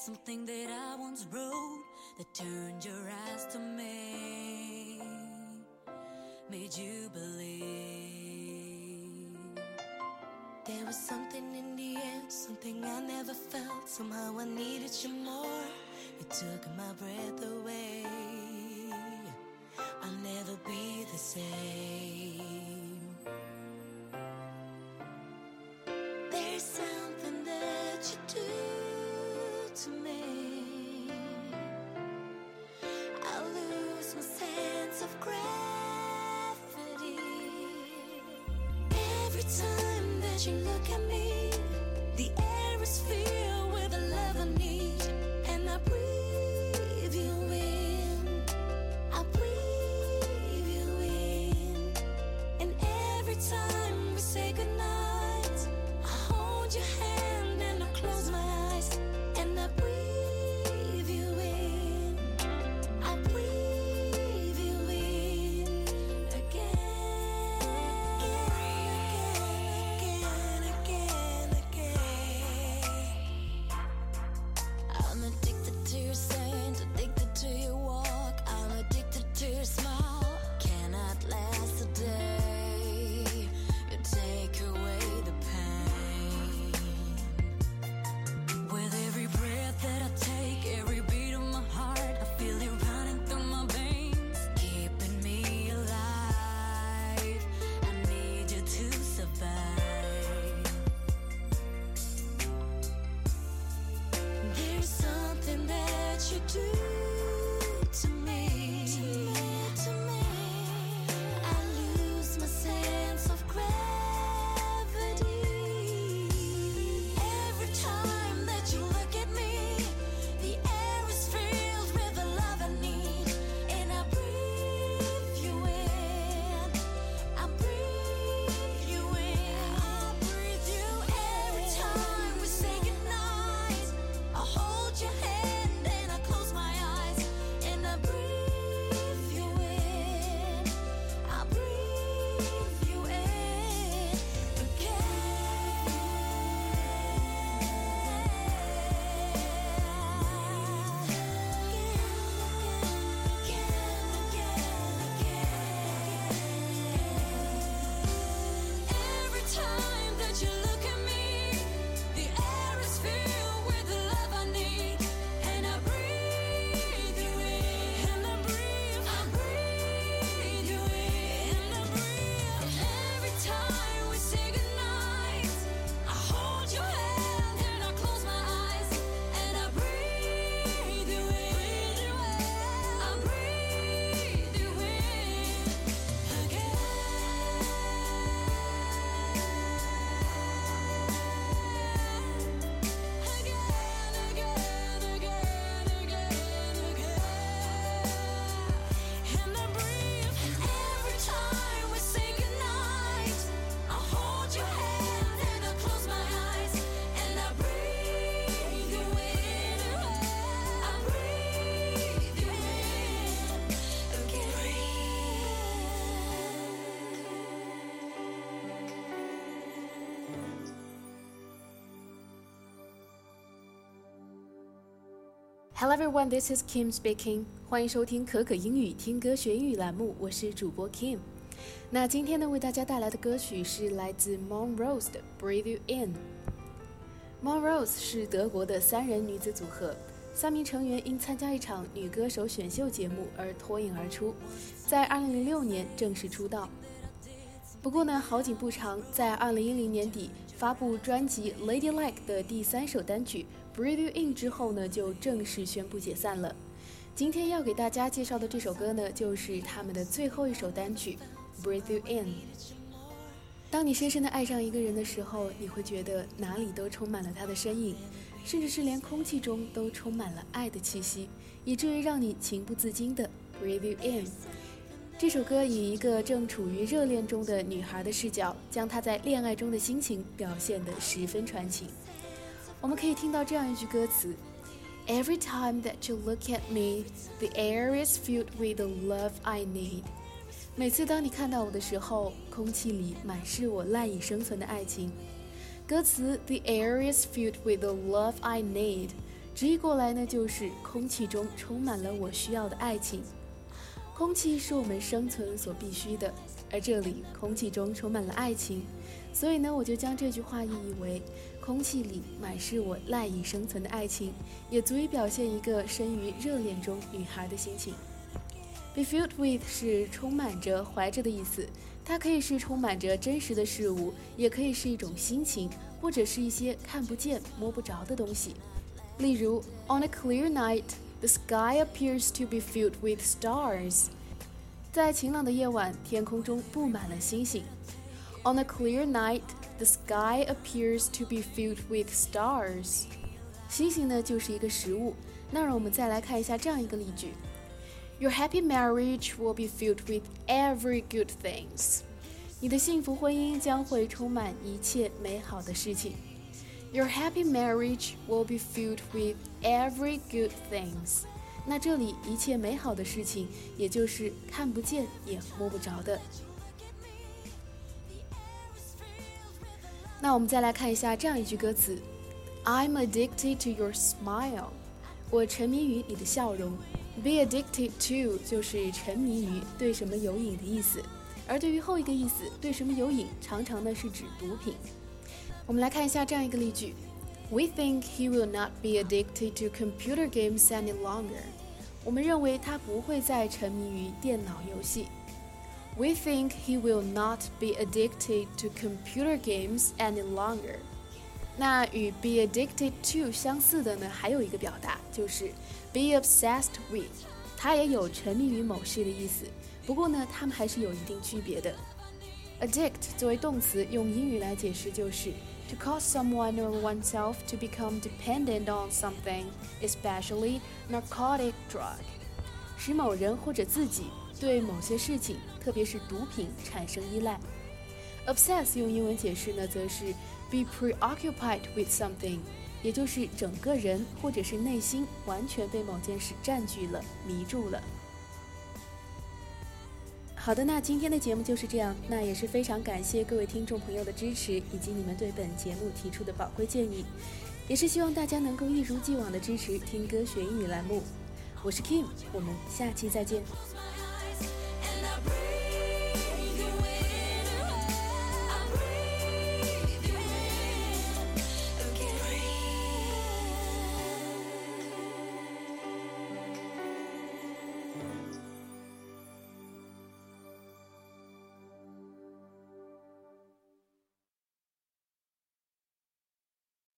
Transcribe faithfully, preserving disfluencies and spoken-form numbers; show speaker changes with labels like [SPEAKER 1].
[SPEAKER 1] Something that I once wrote that turned your eyes to me, made you believe. There was something in the air, something I never felt. Somehow I needed you more. You took my breath away. I'll never be the same. There's something that you do to me. I lose my sense of gravity. Every time that you look at me, the air is filled with the love I need. And I breathe you in, I breathe you in. And every time we say goodnight, I hold your hand and I close my eyes. And I breathe you in, I breathe you in again, again, again, again. I'm addicted to your scent, addicted to your walk. I'm addicted to your smile. Cannot last a day. You take away the pain. With every breath that I take, every beat of my heart, I feel it running through my veins, keeping me alive. I need you to survive. There's something that you do to me, to me, to me. I lose my sense of gravity. Every time that you look at me, the air is filled with the love I need. And I breathe you in, I breathe you in, I breathe you in. Every time we say goodnight, I hold your hand and I close my eyes. And I breathe you in, I breathe you in Every time that you look at me, the air is filled with the love I need. And I breathe you in, and I breathe, I breathe you in, and I breathe. Every time we say goodnight, I hold your hand and I close my eyes. And I breathe you in, I breathe you in again, again, again, again, again, again. And I breathe. And every time we say goodnight, I hold your hand and I close my eyes. And I breathe you in, I breathe you in again.
[SPEAKER 2] Hello everyone, this is Kim speaking. 欢迎收听可可英语听歌学英语栏目，我是主播 Kim。那今天呢，为大家带来的歌曲是来自 Monrose 的 Breathe You In。Monrose 是德国的三人女子组合，三名成员因参加一场女歌手选秀节目而脱颖而出，在二零零六年正式出道。不过呢，好景不长，在二零一零年底发布专辑 Ladylike 的第三首单曲 Breathe You In 之后呢，就正式宣布解散了。今天要给大家介绍的这首歌呢，就是他们的最后一首单曲 Breathe You In。当你深深地爱上一个人的时候，你会觉得哪里都充满了他的身影，甚至是连空气中都充满了爱的气息，以至于让你情不自禁地 Breathe You In。这首歌以一个正处于热恋中的女孩的视角，将她在恋爱中的心情表现得十分传情。我们可以听到这样一句歌词 Every time that you look at me, the air is filled with the love I need. 每次当你看到我的时候，空气里满是我赖以生存的爱情。歌词 The air is filled with the love I need 直译过来呢，就是空气中充满了我需要的爱情。空气是我们生存所必须的，而这里空气中充满了爱情，所以呢，我就将这句话意译为空气里满是我赖以生存的爱情，也足以表现一个身于热恋中女孩的心情。Be filled with 是充满着、怀着的意思，它可以是充满着真实的事物，也可以是一种心情，或者是一些看不见、摸不着的东西。例如 On a clear night, the sky appears to be filled with stars. 在晴朗的夜晚，天空中布满了星星。On a clear night, the sky appears to be filled with stars. 星星呢，就是一个实物。那让我们再来看一下这样一个例句。Your happy marriage will be filled with every good things. 你的幸福婚姻将会充满一切美好的事情。Your happy marriage will be filled with every good things. 那这里一切美好的事情，也就是看不见也摸不着的。那我们再来看一下这样一句歌词 I'm addicted to your smile. 我沉迷于你的笑容。Be addicted to 就是沉迷于，对什么有瘾的意思。而对于后一个意思，对什么有瘾，常常呢是指毒品。我们来看一下这样一个例句 We think he will not be addicted to computer games any longer. 我们认为他不会再沉迷于电脑游戏。We think he will not be addicted to computer games any longer. 那与 be addicted to 相似的呢，还有一个表达就是 be obsessed with， 它也有沉迷于某事的意思，不过呢，它们还是有一定区别的。Addict 作为动词，用英语来解释就是 to cause someone or oneself to become dependent on something, especially narcotic drug， 使某人或者自己对某些事情，特别是毒品产生依赖。Obsess 用英文解释呢，则是 be preoccupied with something， 也就是整个人或者是内心完全被某件事占据了、迷住了。好的，那今天的节目就是这样，那也是非常感谢各位听众朋友的支持，以及你们对本节目提出的宝贵建议，也是希望大家能够一如既往的支持听歌学英语栏目。我是 Kim， 我们下期再见。